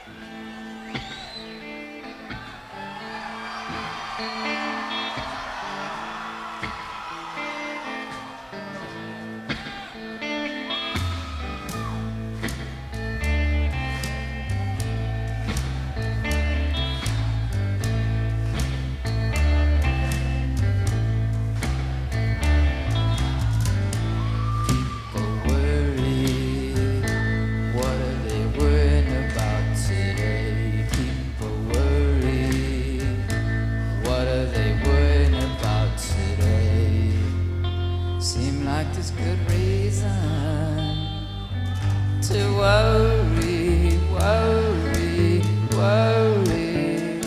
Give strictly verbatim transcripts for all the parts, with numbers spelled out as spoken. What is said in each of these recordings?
There's good reason to worry, worry, worry.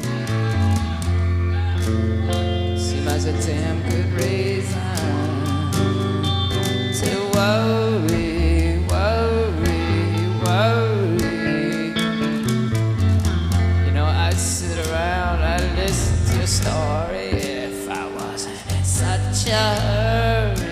Seems like a damn good reason to worry, worry, worry. You know, I'd sit around, I'd listen to your story if I wasn't in such a hurry.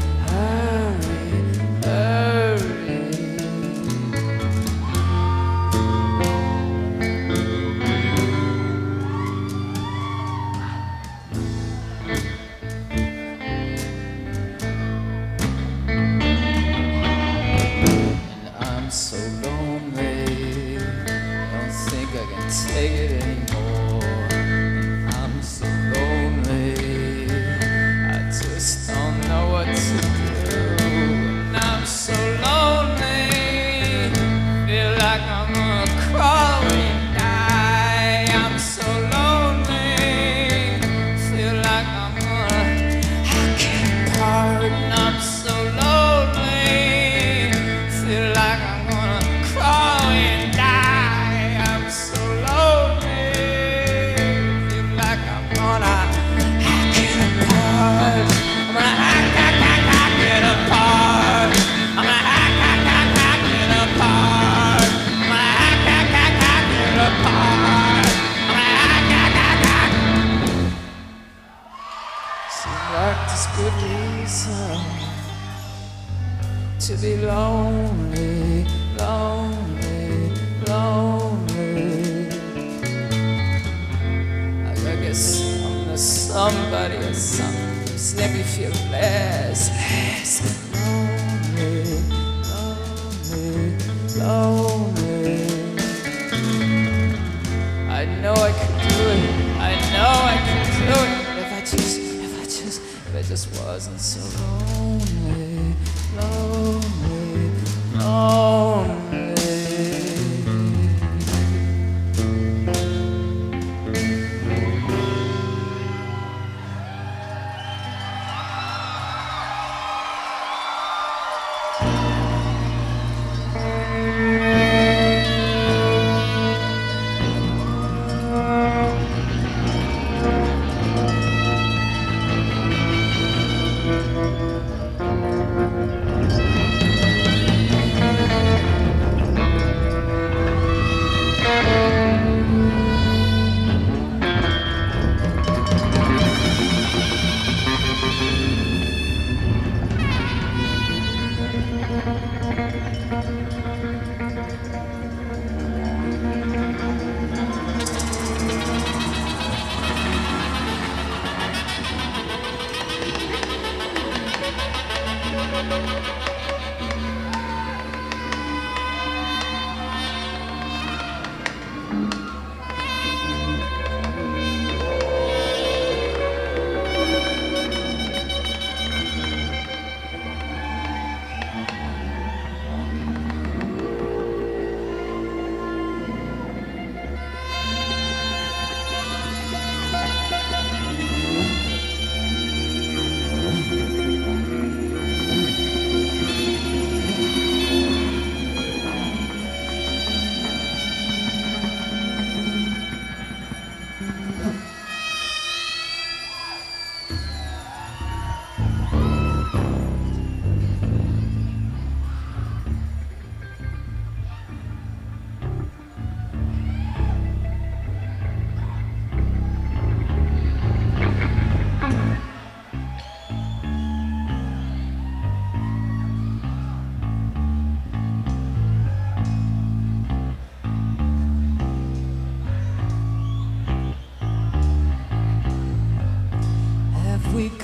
So lonely, don't think I can take it anymore. I'm so lonely, I just don't know what to do. And I'm so lonely, feel like I'm gonna crawl and die. I'm so lonely, feel like I'm gonna hack it apart. And I'm so lonely, feel like I'm there's good reason to be lonely, lonely, lonely. I guess I'm the somebody or something. Just let me feel less, less lonely, lonely, lonely. I know I could do it. I know I could do it. But if I just If I just wasn't so lonely, lonely, lonely.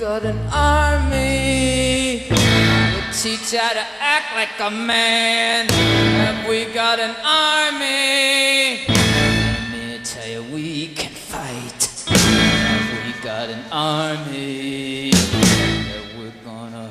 got an army. We'll teach how to act like a man. Have we got an army? Let me tell you, we can fight. Have we got an army that we're gonna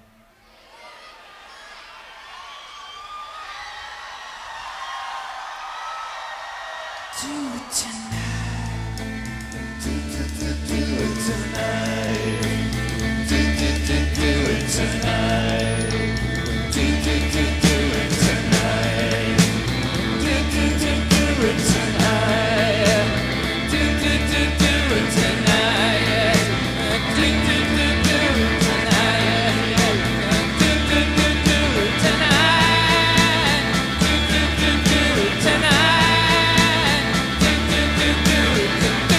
do it tonight? Do, do, do, do it tonight. Do, do, do, do it tonight. Do, do, do, do it tonight. Do, do, do, do it tonight. Do, do, do, do it tonight. Do, do, do, do it tonight. Do, do, do, do it tonight. Do, do, do, do it tonight. Do, do, do, do it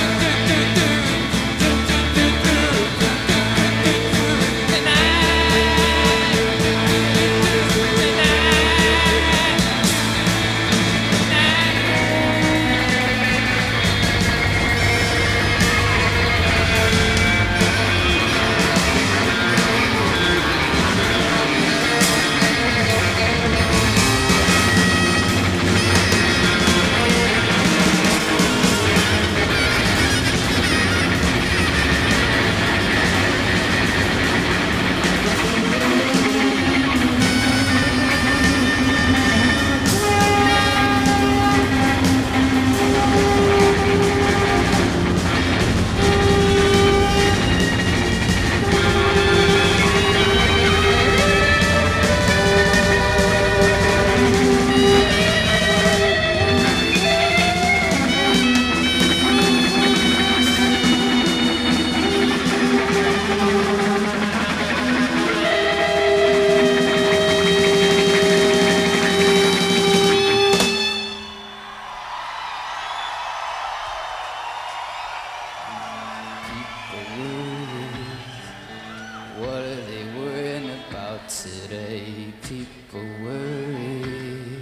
What are they worrying about today? People worry.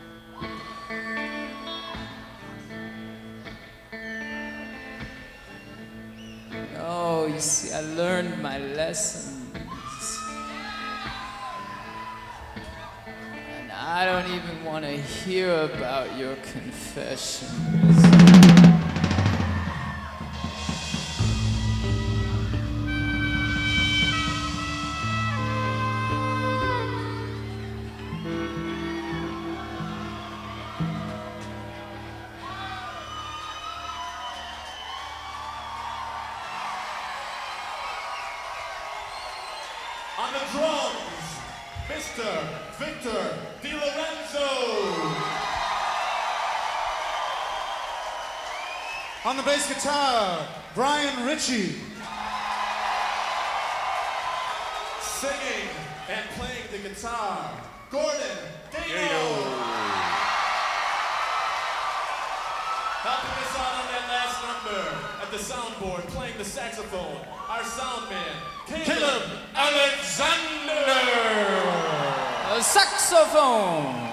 Oh, you see, I learned my lessons. And I don't even want to hear about your confessions. On the drums, Mister Victor DiLorenzo. On the bass guitar, Brian Ritchie. Singing and playing the guitar, Gordon Dano. Helping us out on that last number at the soundboard, playing the saxophone, our sound man, Caleb, Caleb Alexander. A saxophone.